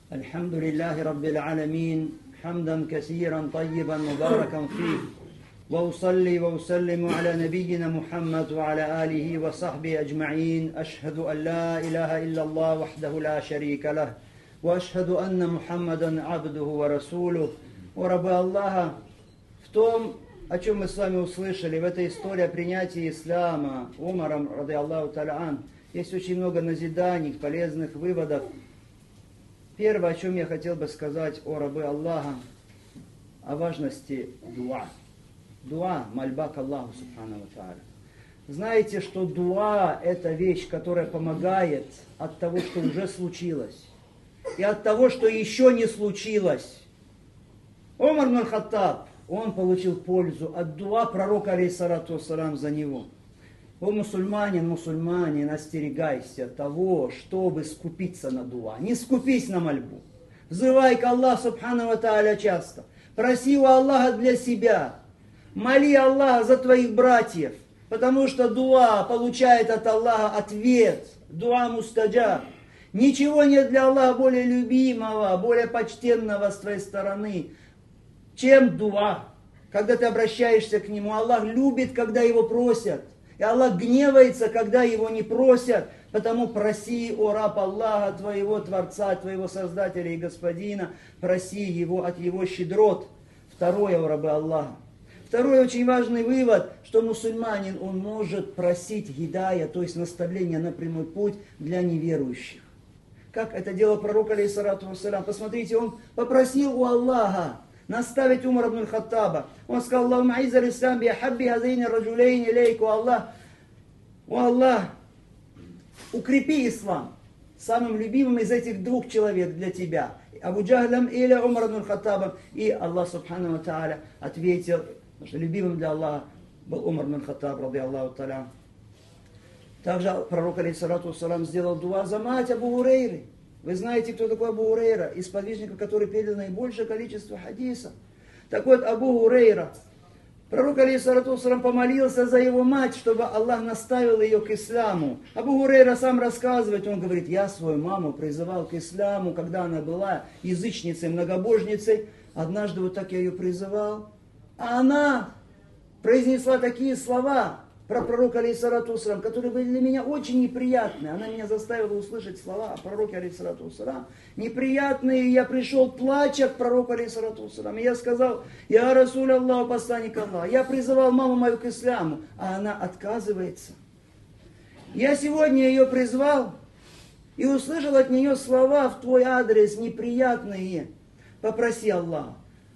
الحمد لله رب العالمين حمدا كثيرا طيبا مباركا فيه وأصلي وأسلم على نبينا محمد وعلى آله وصحبه أجمعين أشهد أن لا إله إلا الله وحده لا شريك له وأشهد أن محمدا عبده ورسوله ورабы Аллаха. В том, о чем мы с вами услышали, в этой истории о принятии ислама Умаром, ради Аллаху та'аля, есть очень много назиданий, полезных выводов. Первое, о чем я хотел бы сказать о рабы Аллаха, о важности дуа. Дуа, мольба к Аллаху субхану ва тааля. Знаете, что дуа – это вещь, которая помогает от того, что уже случилось, и от того, что еще не случилось. Умар ибн Хаттаб, он получил пользу от дуа пророка, алейхиссалату вассалам, за него. О мусульманин, остерегайся того, чтобы скупиться на дуа. Не скупись на мольбу. Взывай к Аллаху субхану ва тааля часто. Проси у Аллаха для себя. Моли Аллаха за твоих братьев. Потому что дуа получает от Аллаха ответ. Дуа мустаджаб. Ничего нет для Аллаха более любимого, более почтенного с твоей стороны, чем дуа. Когда ты обращаешься к Нему, Аллах любит, когда Его просят. И Аллах гневается, когда Его не просят. Потому проси, о раб Аллаха, твоего Творца, твоего Создателя и Господина, проси Его от Его щедрот. Второе, о рабы Аллаха. Второй очень важный вывод, что мусульманин, он может просить гидая, то есть наставления на прямой путь для неверующих. Как это делал пророк, алейхиссалату вассалям. Посмотрите, он попросил у Аллаха наставить Умара ибн Хаттаба. Он сказал: Аллахумма а'изза ал-ислам би ахабби хазайни раджулейни илейк. О Аллах, укрепи ислам самым любимым из этих двух человек для тебя, Абу Джахлем или Умар ибн Хаттабом. И Аллах субхану ва тааля ответил, что любимым для Аллаха был Умар ибн Хаттаб, ради Аллаху та'аля. Также пророк, алейхиссалату вассалам, сделал дуа за мать Абу Гурейры. Вы знаете, кто такой Абу Гурейра? Из подвижников, который передал наибольшее количество хадисов. Так вот, Абу Гурейра, пророк, алейхиссалату вассалам, помолился за его мать, чтобы Аллах наставил ее к исламу. Абу Гурейра сам рассказывает, он говорит: я свою маму призывал к исламу, когда она была язычницей, многобожницей. Однажды вот так я ее призывал, а она произнесла такие слова про пророка, алейхиссалату вассалам, которые были для меня очень неприятные. Она меня заставила услышать слова о пророке, алейхиссалату вассалам, неприятные. И я пришел, плача, к пророку, алейхиссалату вассалам. И я сказал: я Расуль Аллах, посланник Аллаха. Я призывал маму мою к исламу, а она отказывается. Я сегодня ее призвал и услышал от нее слова в твой адрес неприятные. Попроси Аллаха,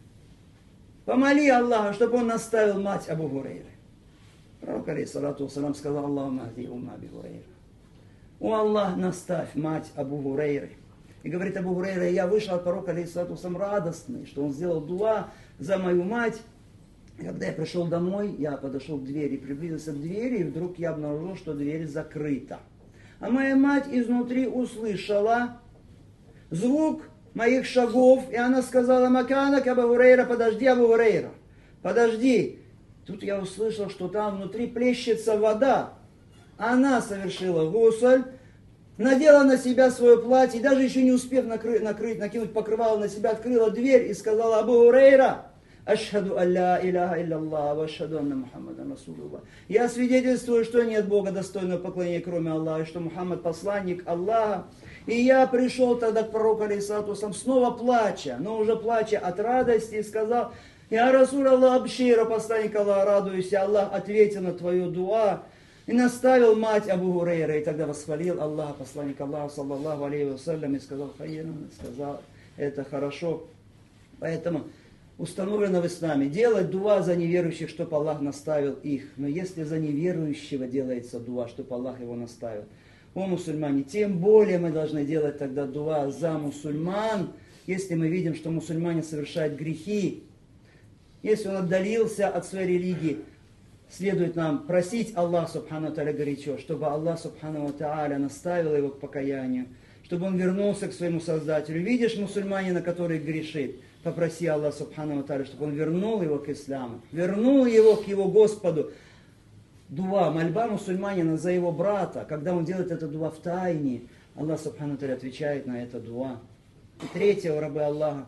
помоли Аллаха, чтобы он наставил мать Абу Гурейры. Пророк, алейхиссалату вассалам, сказал: Аллахумма ахди умма Аби Гурейра. О Аллах, наставь мать Абу Гурейры. И говорит Абу Гурейра: я вышел от пророка, алейхиссалату вассалам, радостный, что он сделал дуа за мою мать. И когда я пришел домой, я подошел к двери, приблизился к двери, и вдруг я обнаружил, что дверь закрыта. А моя мать изнутри услышала звук моих шагов, и она сказала: Маканак Абу Гурейра, подожди, Абу Гурейра, подожди. Тут я услышал, что там внутри плещется вода. Она совершила гусль, надела на себя свое платье, и даже еще не успев накинуть покрывало на себя, открыла дверь и сказала: Абу Гурейра, ашхаду алля иляха илляллах, ва ашхаду анна Мухаммадан расулуллах. Я свидетельствую, что нет Бога достойного поклонения, кроме Аллаха, и что Мухаммад посланник Аллаха. И я пришел тогда к пророку, алейхиссалату вассалам, снова плача, но уже плача от радости, и сказал: я Расуль Аллах, абшира, посланник Аллаха, радуйся, Аллах ответил на твою дуа и наставил мать Абу Гурейра. И тогда восхвалил Аллах, посланник Аллаха, саллаллаху алейхи вассалям, и сказал: хайран, сказал, это хорошо. Поэтому установлено в исламе делать дуа за неверующих, чтобы Аллах наставил их. Но если за неверующего делается дуа, чтобы Аллах его наставил, о мусульмане, тем более мы должны делать тогда дуа за мусульман, если мы видим, что мусульмане совершают грехи. Если он отдалился от своей религии, следует нам просить Аллах субхану ва тааля горячо, чтобы Аллах субхану ва тааля наставил его к покаянию, чтобы он вернулся к своему Создателю. Видишь мусульманина, который грешит, попроси Аллах субхану ва тааля, чтобы он вернул его к исламу, вернул его к его Господу. Дуа, мольба мусульманина за его брата, когда он делает это дуа в тайне, Аллах субхану ва тааля отвечает на это дуа. И третье, рабы Аллаха,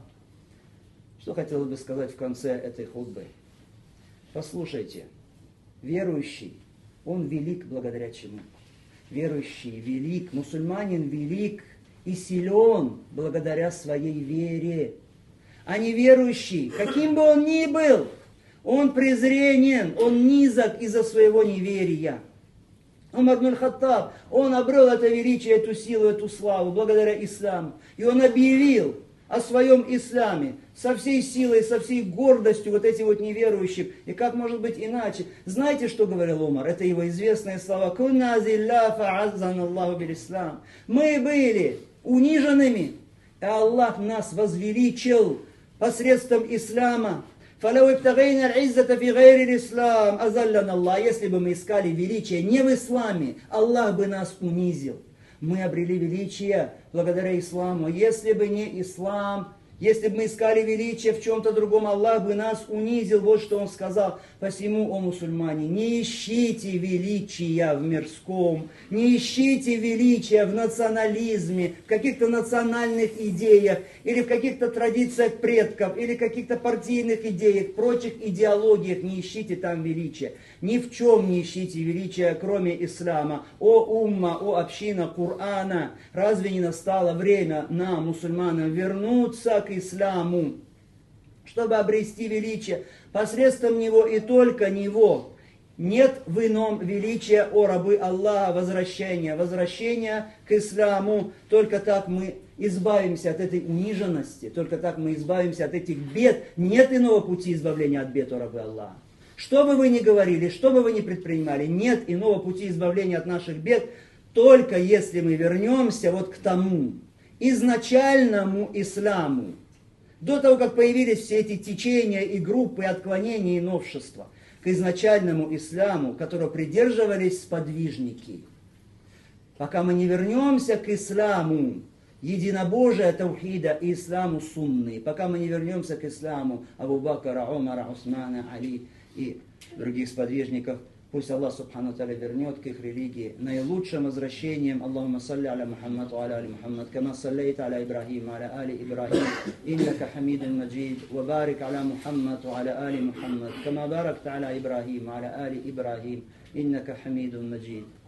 что хотелось бы сказать в конце этой хутбы. Послушайте, верующий, он велик благодаря чему? Верующий велик, мусульманин велик и силен благодаря своей вере. А неверующий, каким бы он ни был, он презренен, он низок из-за своего неверия. Умар ибн аль-Хаттаб, он обрел это величие, эту силу, эту славу благодаря исламу. И он объявил о своем исламе со всей силой, со всей гордостью вот этим вот неверующим. И как может быть иначе? Знаете, что говорил Умар? Это его известные слова. «Кунна зилля фа'аззан Аллаху биль-ислам». Мы были униженными, и Аллах нас возвеличил посредством ислама. «Фалау ибтагайна аль-иззата фи гайри аль-ислам, азаллана Аллах». Если бы мы искали величие не в исламе, Аллах бы нас унизил. Мы обрели величие благодаря исламу. Если бы не ислам, если бы мы искали величие в чем-то другом, Аллах бы нас унизил. Вот что Он сказал. Посему, о мусульмане, не ищите величия в мирском, не ищите величия в национализме, в каких-то национальных идеях, или в каких-то традициях предков, или в каких-то партийных идеях, прочих идеологиях. Не ищите там величия. Ни в чем не ищите величия, кроме ислама. О умма, о община Корана, разве не настало время нам, мусульманам, вернуться к исламу, чтобы обрести величие посредством него и только него? Нет в ином величия, о рабы Аллаха, возвращения к исламу. Только так мы избавимся от этой униженности, только так мы избавимся от этих бед. Нет иного пути избавления от бед, о рабы Аллаха. Что бы вы ни говорили, что бы вы ни предпринимали, нет иного пути избавления от наших бед, только если мы вернемся вот к тому изначальному исламу. До того, как появились все эти течения и группы, отклонения и новшества, к изначальному исламу, которого придерживались сподвижники. Пока мы не вернемся к исламу единобожия таухида и исламу сунны, пока мы не вернемся к исламу Абу Бакра, Умара, Усмана, Али и других сподвижников, пусть Аллах Субхану Тааля вернет к их религии наилучшим возвращением. Аллахумма салли аля Мухаммад ва аля али Мухаммад, кама саллейта аля Ибрахим ва аля али Ибрахим, иннака хамидун маджид, ва барик аля Мухаммад ва аля али Мухаммад, кама баракта аля Ибрахим ва аля али Ибрахим, иннака хамидун маджид.